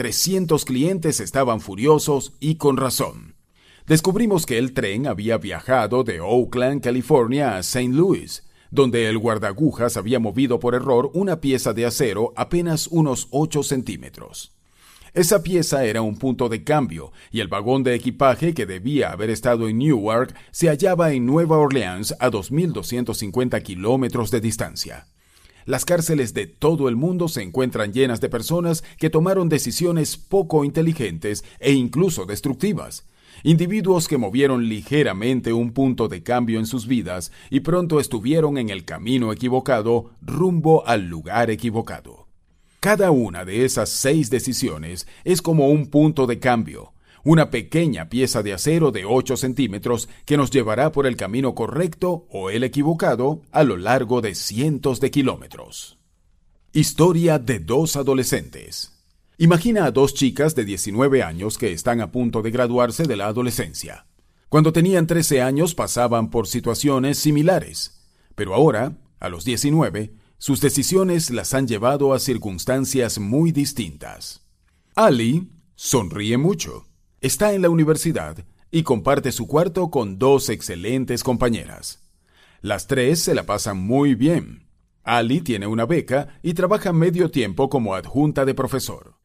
300 clientes estaban furiosos y con razón. Descubrimos que el tren había viajado de Oakland, California, a St. Louis, donde el guardaagujas había movido por error una pieza de acero apenas unos 8 centímetros. Esa pieza era un punto de cambio y el vagón de equipaje que debía haber estado en Newark se hallaba en Nueva Orleans a 2.250 kilómetros de distancia. Las cárceles de todo el mundo se encuentran llenas de personas que tomaron decisiones poco inteligentes e incluso destructivas. Individuos que movieron ligeramente un punto de cambio en sus vidas y pronto estuvieron en el camino equivocado rumbo al lugar equivocado. Cada una de esas 6 decisiones es como un punto de cambio, una pequeña pieza de acero de 8 centímetros que nos llevará por el camino correcto o el equivocado a lo largo de cientos de kilómetros. Historia de 2 adolescentes. Imagina a 2 chicas de 19 años que están a punto de graduarse de la adolescencia. Cuando tenían 13 años pasaban por situaciones similares, pero ahora, a los 19, sus decisiones las han llevado a circunstancias muy distintas. Ali sonríe mucho, está en la universidad y comparte su cuarto con 2 excelentes compañeras. Las 3 se la pasan muy bien. Ali tiene una beca y trabaja medio tiempo como adjunta de profesor.